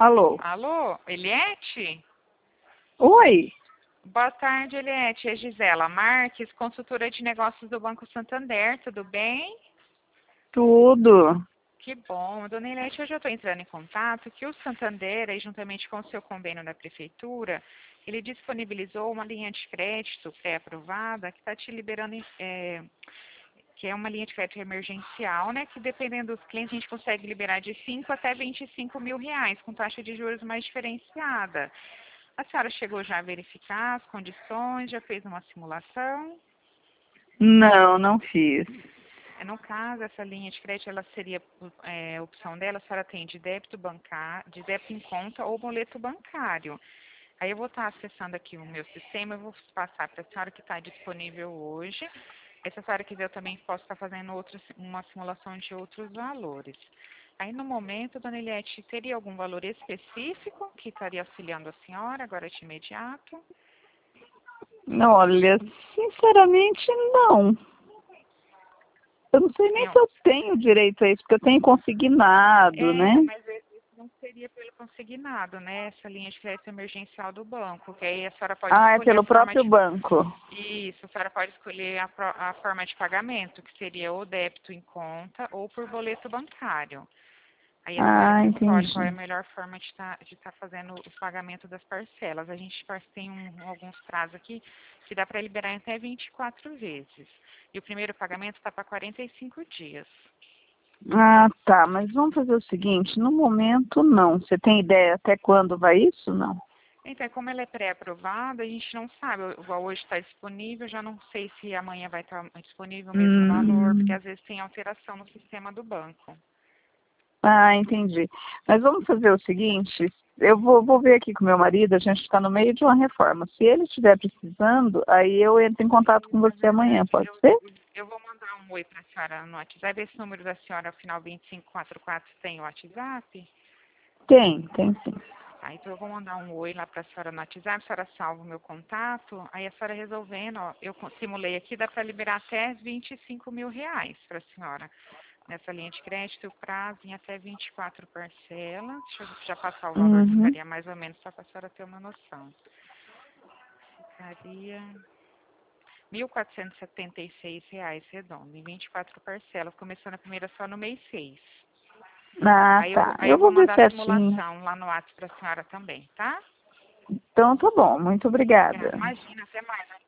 Alô? Alô, Eliette? Oi? Boa tarde, Eliette. É Gisela Marques, consultora de negócios do Banco Santander. Tudo bem? Tudo. Que bom. Dona Eliette, hoje eu estou entrando em contato que o Santander, aí, juntamente com o seu convênio da Prefeitura, ele disponibilizou uma linha de crédito pré-aprovada que está te liberando, que é uma linha de crédito emergencial, né? Que dependendo dos clientes a gente consegue liberar de 5 até 25 mil reais, com taxa de juros mais diferenciada. A senhora chegou já a verificar as condições, já fez uma simulação? Não, não fiz. No caso, essa linha de crédito, ela seria, opção dela, a senhora tem de débito bancário, de débito em conta ou boleto bancário. Aí eu vou estar acessando aqui o meu sistema, eu vou passar para a senhora que está disponível hoje. Aí, se a senhora quiser, eu também posso estar fazendo uma simulação de outros valores. Aí, no momento, dona Eliette, teria algum valor específico que estaria auxiliando a senhora, agora de imediato? Olha, sinceramente, não. Eu não sei nem Não. se eu tenho direito a isso, porque eu tenho consignado, né? Então, mas esse não seria pelo consignado, né? Essa linha de crédito emergencial do banco, que aí a senhora pode Ah, é escolher a pelo forma próprio de... banco. Isso, a senhora pode escolher a forma de pagamento, que seria ou débito em conta ou por boleto bancário. Aí a senhora Ah, que escolhe qual é a entendi. melhor forma de estar fazendo o pagamento das parcelas. A gente tem alguns prazos aqui que dá para liberar em até 24 vezes. E o primeiro pagamento está para 45 dias. Ah, tá. Mas vamos fazer o seguinte, no momento, não. Você tem ideia até quando vai isso? Não. Então, como ela é pré-aprovada, a gente não sabe. Igual hoje está disponível, já não sei se amanhã vai estar disponível o mesmo valor, porque Hum. às vezes tem alteração no sistema do banco. Ah, entendi. Mas vamos fazer o seguinte, eu vou ver aqui com meu marido, a gente está no meio de uma reforma. Se ele estiver precisando, aí eu entro em contato com Na você amanhã, verdade, pode ser? eu vou mandar um oi para a senhora no WhatsApp. Esse número da senhora, final 2544, tem o WhatsApp? Tem sim. Tá, então eu vou mandar um oi lá para a senhora no WhatsApp, a senhora salva o meu contato, aí a senhora resolvendo, ó, eu simulei aqui, dá para liberar até 25 mil reais para a senhora. Nessa linha de crédito, o prazo em até 24 parcelas. Deixa eu já passar o valor que Uhum. ficaria mais ou menos, só para a senhora ter uma noção. Ficaria R$ 1.476 redondo, em 24 parcelas, começando a primeira só no mês 6. Ah, tá. Aí eu Eu vou vou ver mandar a certinho. simulação lá no WhatsApp para a senhora também, tá? Então tá bom, muito obrigada. Imagina, até mais.